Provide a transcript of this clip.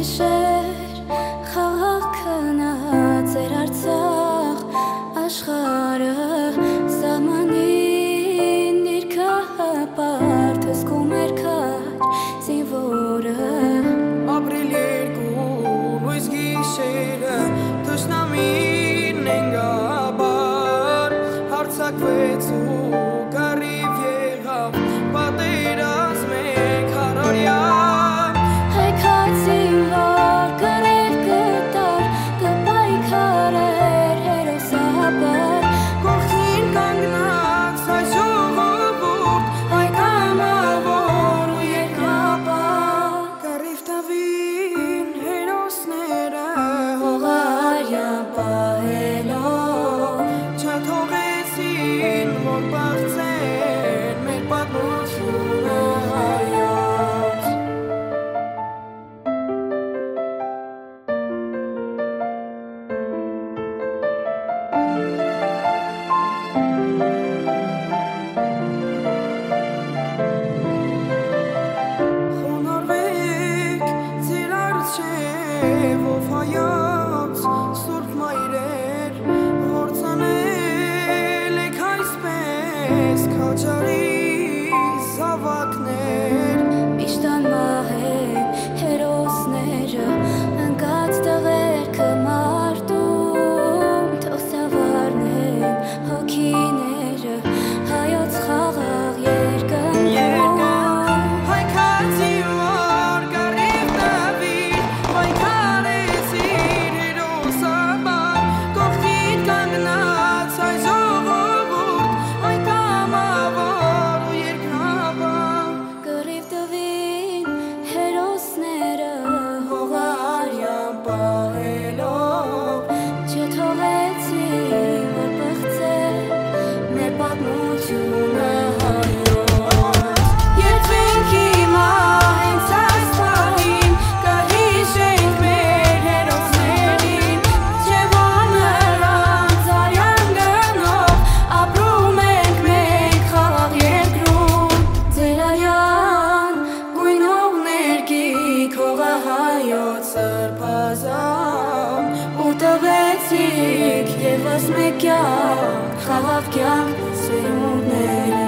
գիշեր խաղաղ քնած էր Արցախ աշխարհը սահմանին իրքը հպարտ հսկում էր քաջ զինվորը ապրիլ երկու լույս գիշերը թշնամին նենգաբար հարձակվեց ու կռիվ եղավ պատերազմ մեկ հարարյա Սուրբ մայրեր որդանել եք այսպես քաջարի զավակներ Միշտան մահեն հերոսները ընկած տղերքը մարտում թող սավառնեն հոգիները հայոց խաղաղ երկնքում Ուտվեցիք և ասմեկյան խաղաղ կյանք սերունդները